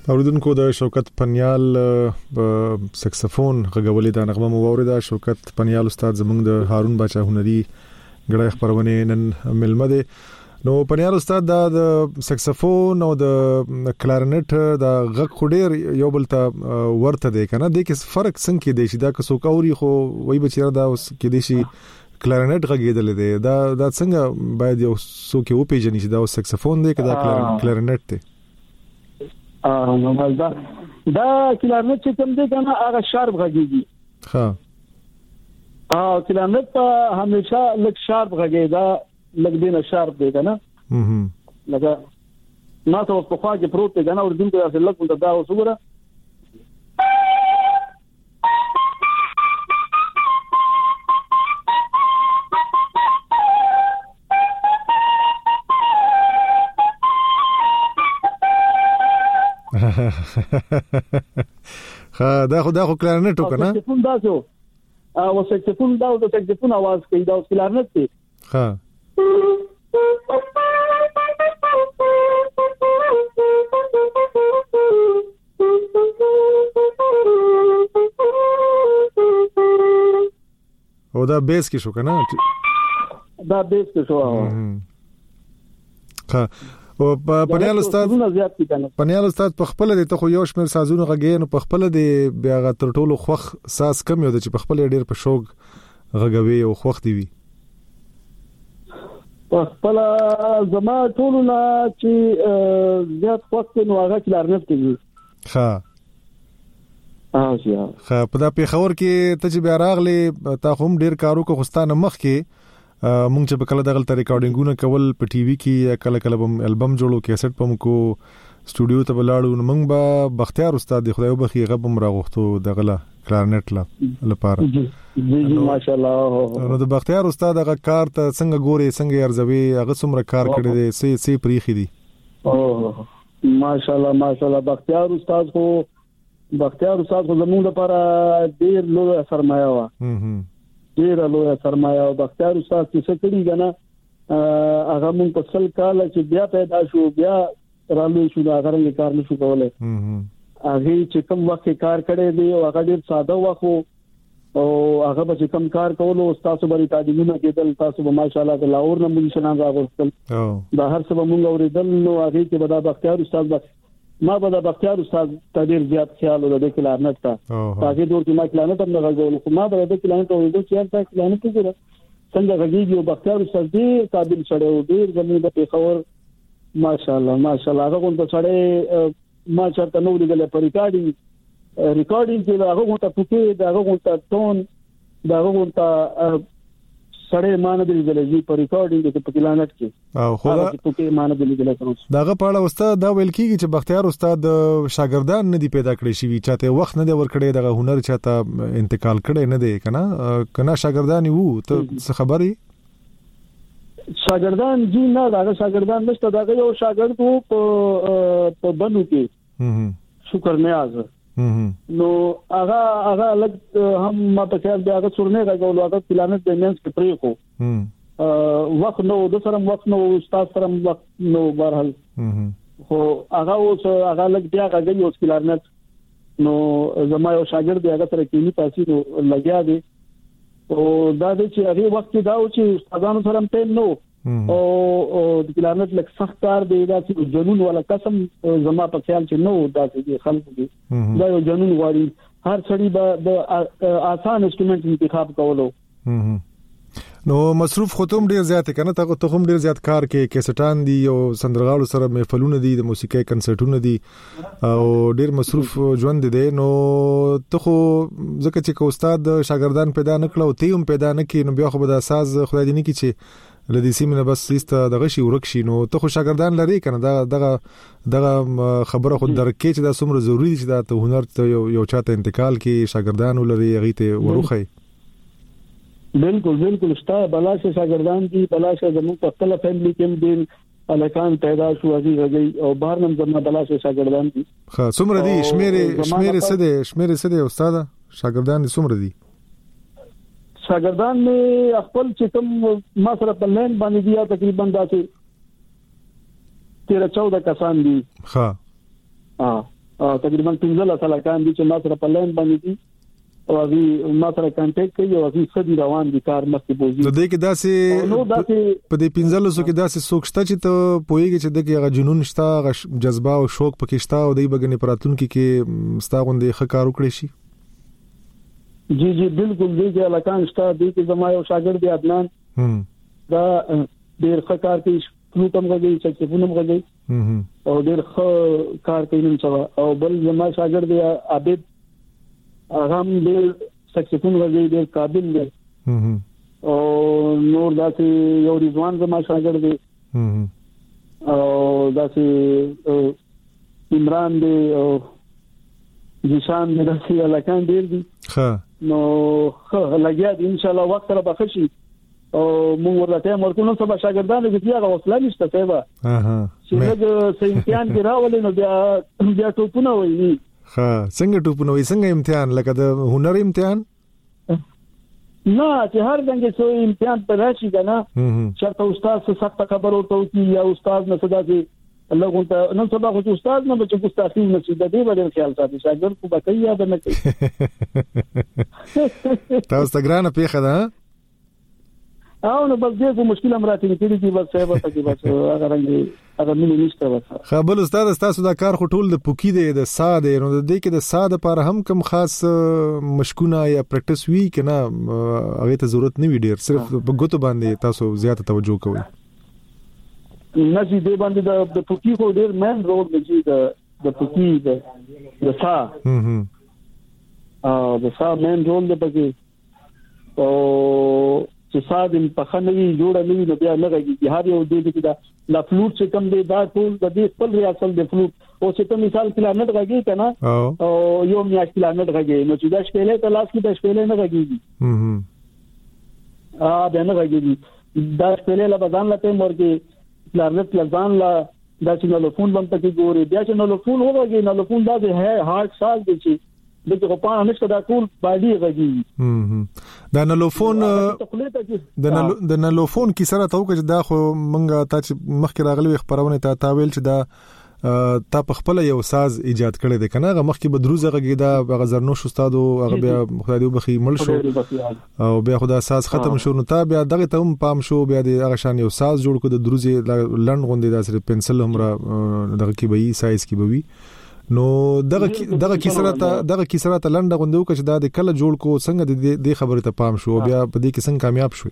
اوریدونکو د شوکت پنیال سکسفون غږولې د نغمه مو اوریدا. شوکت پنیال استاد زموږ د هارون باچا هنري غړای خبرونه نن ملمه ده. نو پنیال استاد د سکسفون او د کلارنټ د غږ خډیر یو بل ته ورته دی کنه، د کې فرق څنګه دی چې دا که څوک اوري خو وای بچیره دا اوس کې دی شي کلارنټ غږیدل دی، دا دا څنګه باید یو څوک یو پیژني چې دا سکسفون دی که دا کلارنټ دی؟ اه نو دا دا کلارنټ چې کوم دی کنه هغه شارپ غږیږي. ها اه کلارنټ په همیشه لک شارپ غږی دا لک دینه شارپ دی کنه. هم لکه ما ته په خوا کې پروت دی کنه، اور دین ته لک ولته دا وسوره ها دا خو دا خو کلارنټ وکنه. سکسفون دا شو او سکسفون دا د سکسفون आवाज کوي دا کلارنټ دی. ها او دا بیس کې شو کنه، دا بیس کې شو. ها او پنیال استاد پنیال استاد په خپل د ته خو یو شمیر سازونه غږی نو په خپل د بیا غ تر ټولو خوخ ساز کم یو د چې په خپل ډیر په شوق غږوي او خوخ دی وی. په خپل زما ټولو لا چې زیات وخت نو هغه کلارنټ دی. ها اه ځا ها په دا پیښور کې ته چې بیا راغلی تا هم ډیر کارو کو خستانه مخ کې مونږ چې په کله دغه ریکارډینګونه کول په ټي وي کې کله کله بم البم جوړو کیسټ پم کو سټوډیو ته ولاړو نو مونږ به بختیار استاد دی خدای وبخي غبم راغوختو دغه کلارنټ لا لپاره. جی جی ماشاءالله. نو د بختیار استاد هغه کار ته څنګه ګوري څنګه ارزوي هغه څومره کار کړی دی سي سي پریخي دی؟ او ماشاءالله ماشاءالله بختیار استاد خو بختیار استاد خو زموږ لپاره ډیر لوی سرمایه و. هم ډیر لوی سرمایه او بختیار استاد چې کړي غنا هغه مون په څل کال چې بیا پیدا شو بیا رالوي شو دا غره کار نشو کولای. هغه چې کوم وخت کار کړي دی او هغه ډیر ساده وخت او هغه به کوم کار کولو استاد بری تعلیمونه کېدل تاسو به ماشاءالله د لاور نه مونږ شنان راغوستل دا هر څه به مونږ اوریدل نو هغه کې به دا بختیار استاد بس ما به د بختیار استاد تدیر زیات خیال ول د کلارنټ ته تاکي دور کې ما کلارنټ هم غوړل خو ما به د کلارنټ اوریدل چې تا کلارنټ وګوره څنګه غږیږي او بختیار استاد دې قابل شړې او ډیر زموږ د پیښور ماشاءالله ماشاءالله هغه کوم ته شړې ما چرته نو لګل په ریکارډینګ ریکارډینګ کې هغه کوم ته پوکې هغه کوم ته ټون هغه کوم ته سړې مان دې لګلې په ریکارډینګ کې په کلارنټ کې او خو دا پوکې مان دې لګلې داغه پاړه استاد دا ویل کیږي چې بختیار استاد شاګردان نه دی پیدا کړی شي چاته وخت نه دی ور کړی دغه هنر چاته انتقال کړي نه دی کنه کنه شاګردان وو ته څه خبري شاګردان جی نه دا شاګردان نشته دا یو شاګرد وو په په بنو کې شکر نیاز نو هغه هغه لګ هم ما په خیال دی هغه څورنه راغلو هغه پلانټ د مینس کې پرې کو وخت نو د سره وخت نو استاد سره وخت نو بهرحال خو هغه اوس هغه لګ بیا هغه یو پلانټ نو زما یو شاګرد دی هغه سره کینی پاسي نو لګیا دی او دا د چې هغه وخت دا و چې استادانو سره ټیم نو او د پلانټ لک سخت کار دی دا چې جنون ولا قسم زما په خیال چې نو دا چې خلک دي دا یو جنون غواړي هر څړي به آسان انسټرومنټ انتخاب کولو نو مصروف ختم ډیر زیات کنه ته هم ډیر زیات کار کې کیسټان دي او سندرغاړو سره محفلونه دي د موسیقي کنسرټونه دي او ډیر مصروف ژوند دي نو ته خو ځکه چې استاد شاګردان پیدا نکړو ته هم پیدا نکې نو بیا خو به د اساس خدای دې نه کی چې لدی سیمه بس سیسته دغه شی ورکشي نو ته خو شاګردان لري کنه دا دغه دغه خبره خو درکې چې دا څومره ضروری دي چې دا ته هنر ته یو یو چاته انتقال کې شاګردان ولري هغه ته وروخی بالکل بالکل شته بلاشه شاګردان دي بلاشه زموږ په خپل فیملی کې دي الکان پیدا شو هغه غږی او بهر نم زموږ بلاشه شاګردان دي ها څومره دي شمیره شمیره څه دي شمیره څه دي استاد شاګردان دي څومره دي شاګردان می خپل چې کوم ما سره په لین باندې دی تقریبا داسې تیرہ چودہ کسان دي ها ها تقریبا پنځه سال کان دي چې ما سره په لاین باندې دي او هغه ما سره کانټیکټ کوي او هغه سړي روان دي کار مخکې بوزي نو دې کې داسې په دې پنځه سو کې داسې سوکشته چې ته پويږي چې دغه هغه جنون شته هغه جذبه او شوق پکې شته او دې بګنې پراتون کې کې ستاغوندې خکار وکړي شي جی جی بالکل دې کې لکان شته دې کې زما یو شاګرد دی عدنان هم دا ډېر خکار کوي فلوټم غږی چې فونم غږی او ډېر ښه کار کوي نن سبا او بل زما شاګرد دی عابد هغه هم ډېر سکسیفون غږی ډېر قابل دی او نور داسې یو رضوان زما شاګرد دی او داسې عمران دی او جشان دی داسې لکان ډېر دی ښه نو ښه لګیا دي ان شاء الله وخت را بخشي او موږ ورته مرکونو سبا شاګردانو کې هغه وسله نشته سبا اها چې موږ امتحان کې راولې نو بیا بیا ټوپونه وایي ها څنګه ټوپونه وایي څنګه امتحان لکه د هنر امتحان نه چې هر څنګه څو امتحان پر راشي کنه چې استاد څه سخت خبر ورته کوي یا استاد نه صدا کې الله غونته نن سبا خو استاد نه بچو ګستاخی نه چې د دې باندې خیال ساتي شاګرد کو بکې یاد نه کوي تاسو ته ګرانه پیښه ده او نو بس دې کوم مشکل امراته نه کېږي بس صاحب ته کې بس هغه رنګ هغه مين نشته بس خبر استاد تاسو دا کار خټول د پوکی دی د ساده نو د دې کې د ساده پر هم کم خاص مشکونه یا پریکټیس وی کنه هغه ته ضرورت نه وی ډیر صرف په ګوتو باندې تاسو زیاته توجه کوئ نشي دې باندې د پوکی خو ډیر مین رول دی د د پوکی د د سا هم ا د سا مین رول دی پکې او چې ساده په خنوي جوړه نوي نو بیا نه راځي هر یو دې کې دا لا فلوټ چې کم دی دا ټول د دې خپل ریاست د فلوټ او چې کوم مثال پلانټ راځي کنه او یو میاش پلانټ راځي نو چې دا شپېلې ته لاس کې د شپېلې نه راځي هم هم ا دا نه راځي دا شپېلې لا بدن لته مرګي پلانټ لزان لا دا چې نو فون باندې کې ګوري بیا چې نو فون وګوري نو فون دا د هارت ساز دی چې دغه په اړه نشته دا ټول باندې غږی هم دا نلوفون د د نلوفون کی سره تاو چې دا خو منګه تا چې مخکې راغلی خبرونه تا تاویل چې دا تا په خپل یو ساز ایجاد کړی دی کنه هغه مخکې بدروزه غږی دا غزرنوش استادو هغه بیا خدای دې بخي مل شو او بیا خدا ساز ختم شو نو تا بیا دغه ته هم پام شو بیا د هغه شان یو ساز جوړ کړ د دروزه لند غوندې دا سره پنسل هم را دغه کې وي سایز کې وي نو دغه دغه کیسره ته دغه کیسره ته لنډه غوندو چې دا د کله جوړ کو څنګه د دې خبره ته پام شو بیا په دې کې څنګه کامیاب شوي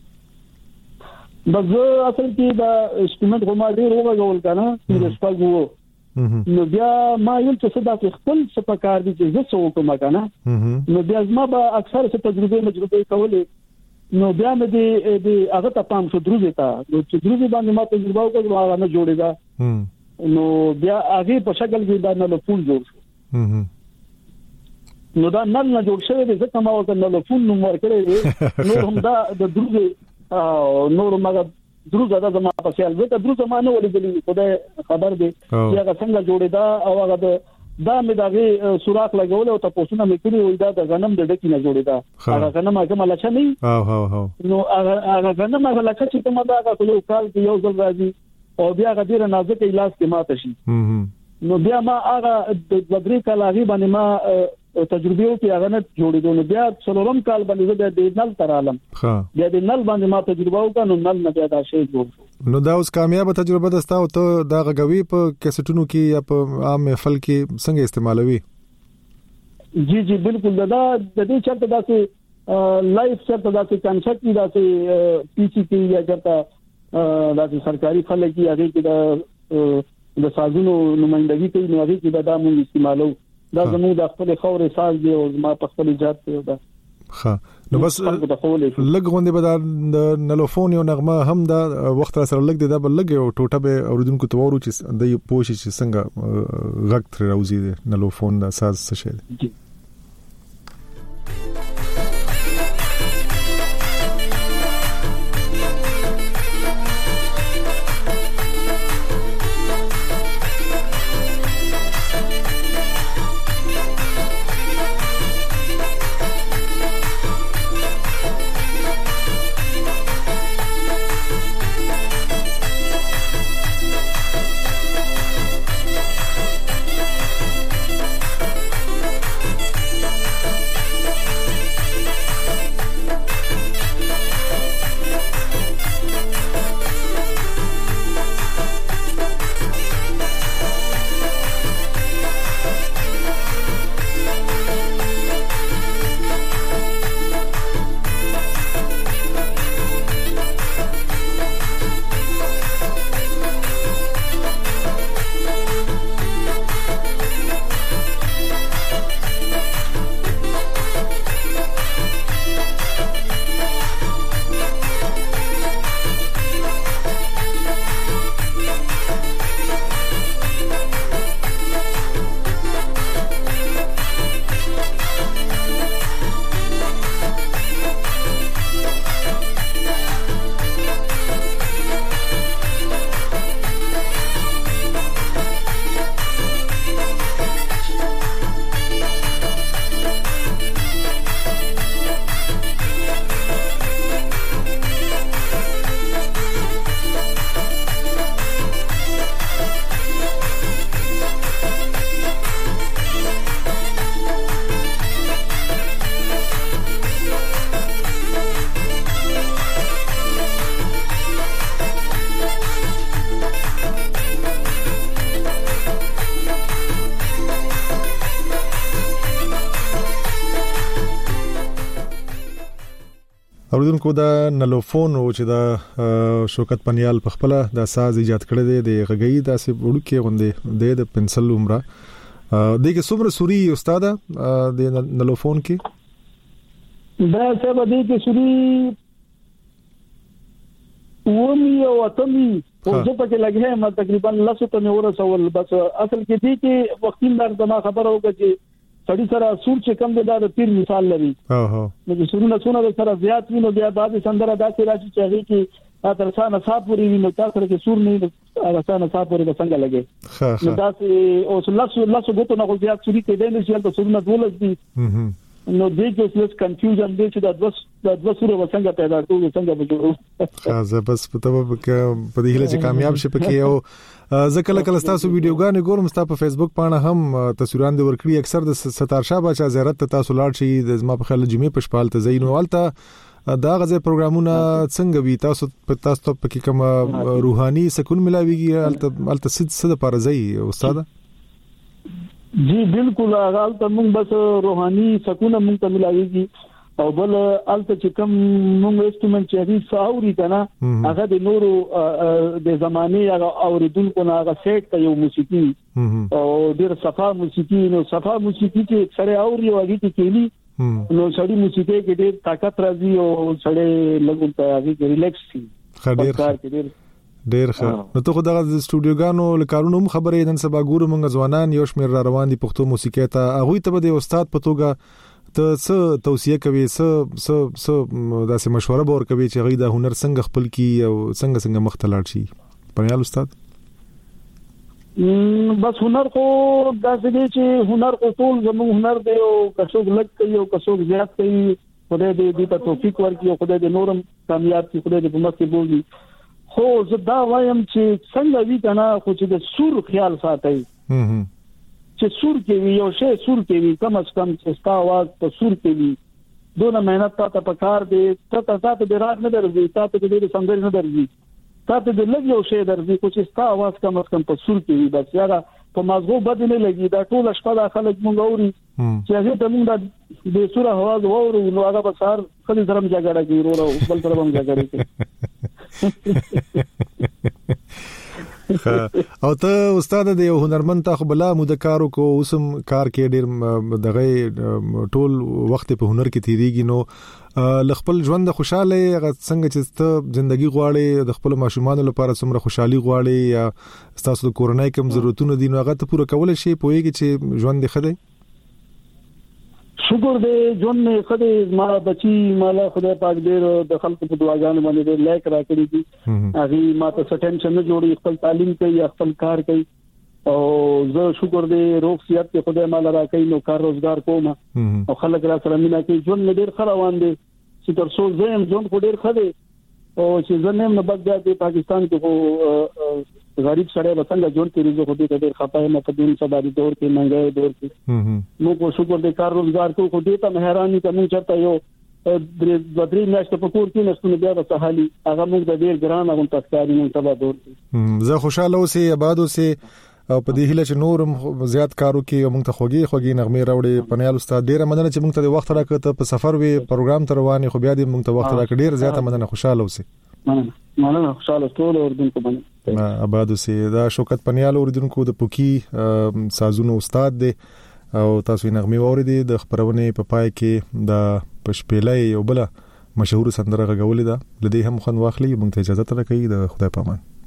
بس اصل کې دا اسټیمټ کومه ډیر وګول کنه چې سپاګو نو بیا ما یو څه صدا کې خپل سپکار دي چې زه څه کوم کنه نو بیا ما به اکثر څه تجربه مجربه کولې نو بیا مې دې هغه ته پام شو دروځه تا نو چې دروځه باندې ما تجربه وکړه هغه نه جوړېدا نو بیا هغه په شکل کې دا نل فون جوړ شو نو دا نل نه جوړ شوی دی ځکه ما ورته نل فون نو ورکړی دی نو هم دا د دروځه او نور مګه دروځه دا زما په خیال وکړه دروځه ما نه ولې خدای خبر دی چې هغه څنګه جوړېدا او هغه دا مې دغه سوراخ لګول او تاسو نه مې کړی وای دا د غنم د ډکی نه جوړېدا هغه غنم هغه ملچ نه او هو هو نو هغه غنم هغه لکه چې کومه دا هغه یو کال کې یو ځل راځي او بیا غډیره نازک علاج کې ماته شي نو بیا ما هغه د بدري کال هغه باندې ما تجربه وکړه هغه نه جوړېدو نو بیا څلورم کال باندې د نل تر عالم بیا د نل باندې ما تجربه وکړه نو نل نه بیا دا شی جوړ نو دا اوس کامیاب تجربه ده تاسو ته دا غوي په کیسټونو کې یا په عام محفل کې څنګه استعمالوي جی جی بالکل دا د دې چرته داسې لایف چرته داسې کنسرت داسې پی سی کې یا چرته دا چې سرکاري خلک یې هغه کې د د سازونو نمائندګي کوي نو هغه کې دا موږ استعمالو دا زموږ د خپل خوري ساز دی او ما په خپل ایجاد ته دا ښه نو بس لګ غوندې به د نلوفون یو نغمه هم دا وخت سره لګ دی دا بل لګ او ټوټه به اوریدونکو ته ورو چې د پوښي چې څنګه غږ تر راوځي نلوفون دا ساز څه شي اوردونکو دا نلوفون او چې دا شوکت پنیال په خپل د ساز ایجاد کړی دی د غږی داسې وړوکې غوندې د پنسل عمره دغه څومره سوري استاد د نلوفون کې دا څه به دي چې سوري ومي او اتمي او زه پکې لګه ما تقریبا لاسو ته مې ورسول بس اصل کې دي چې وختین در ما خبر اوګه چې سړی سره سور چې کم دی دا د پیر مثال لري ها ها نو سورونه څونه سره زیات ویني بیا بعد سندره داسې راشي چې هغه کې ترسانه صاحب پوری ویني تاسو سره کې سور نه ترسانه صاحب پوری څنګه لګي نو داسې او لاسو لاسو غوته نه زیات سوري کې دی نشي تل سورونه ولز دي نو دې کې څه کنفیوژن دی چې د دوس د دوس سره څنګه پیدا کوي څنګه بجوړو ها بس په تو په دې هله چې کامیاب شي پکې او ځکه کله کله تاسو ویډیوګانې ګورم تاسو په فیسبوک باندې هم تصویران د ورکړي اکثر د ستار شاه بچا زیارت تاسو لاړ شي د ما په خیال جمعې په شپال ته زینو والته دا غزه پروګرامونه څنګه وي تاسو په تاسو په کې کوم روحاني سکون ملاويږي الته الته سید سید پارځي استاد جی بالکل حال ته موږ بس روحاني سکون موږ ته ملاويږي او بل الته چې کوم موږ انسټرومنت چې دي ساوري کنه هغه د نورو د زمانه هغه اوریدونکو نه هغه سیټ ته یو موسیقي او ډیر صفا موسیقي نو صفا موسیقي چې سره اوري او هغه کې کېلي نو سړی موسیقي کې ډیر طاقت راځي او سړی لګون ته هغه کې ریلیکس شي خډیر ډیر ډیر ښه نو ته خو دغه سټوډیوګانو لکارونو خبرې نن سبا ګورو موږ ځوانان یو شمیر را روان دي پښتو موسیقي ته هغه ته به استاد په توګه ته څه توصيه کوي څه څه څه داسې مشوره به ورکوي چې غي د هنر څنګه خپل کی او څنګه څنګه مختلط شي پنیال استاد بس هنر خو داسې دی چې هنر خو ټول زموږ هنر دی او کڅوګ لګ کوي او کڅوګ زیات کوي خدای دې دې په توفیق ورکړي او خدای دې نورم کامیاب کړي خدای دې په مخ کې بوزي خو زه دا وایم چې څنګه وی کنه خو چې د سور خیال ساتي چې سور کې وي او شی سور کې وي کم از کم چې ستا आवाज په سور کې وي دونه مهنت ته پکار دی ته تاسو ته راځ نه درځي تاسو ته دې څنګه نه درځي تاسو دې لږ یو شی درځي خو چې ستا आवाज کم از کم په سور کې وي بس یاره په مازغو بد نه لګي دا ټول شپه د خلک مونږ اوري چې هغه ته مونږ د سور आवाज وورو نو هغه به سار خالي درم جګړه کوي ورو بل تر باندې جګړه کوي او ته استاد د یو هنرمند ته خپل مودکارو کو اوسم کار کې ډیر دغه ټول وخت په هنر کې تیریږي نو لخپل ژوند خوشاله هغه څنګه چې ته ژوندۍ غواړي د خپل ماشومان لپاره څومره خوشحالي غواړي یا تاسو د کورنۍ کوم ضرورتونه دي نو هغه ته پوره کول شي پوهیږي چې ژوند دې خدای شکر دې ژوند نه خدای ما بچي مالا خدای پاک دې د خلکو په دعاګانو باندې دې لایک راکړي دي هغه ما ته ټینشن نه جوړي خپل تعلیم کوي خپل کار کوي او زه شکر دې روغ صحت ته خدای مالا راکړي نو کار روزګار کوم او خلک را سره مینا کوي ژوند ډېر ښه روان دي چې تر څو زم ژوند خو ډېر ښه دی او چې زنه نه بد دی پاکستان کې خو غریب سره وطن ژوند کې رزق هدي ډېر خپای نه په دین صداري دور کې منګای دور کې نو کو شکر دې کار روزګار کو خو دې ته مهرباني کوم چرته یو د درې میاشتې په کور کې نشته بیا د سهالي هغه موږ د ډېر ګران غون تاسکاري نن سبا دور کې زه خوشاله اوسې آباد اوسې او په دې هیله چې نورم زیات کارو کې موږ ته خوږی خوږی نغمه راوړي پنیال استاد ډیره مننه چې موږ ته وخت راکړ په سفر وی پروګرام تر رواني خو بیا دې موږ ته وخت راکړ ډیره زیاته مننه خوشاله اوسې مننه خوشاله ټول اوردونکو باندې آباد اوسې دا شوکت پنیال اوردونکو د پوکی سازونو استاد دی او تاسو نغمه اوریدي د خبرونه په پای کې د پښپېلې یو بل مشهور سندره غوولې ده لدی هم خن واخلي موږ ته اجازه ترکې د خدای پامان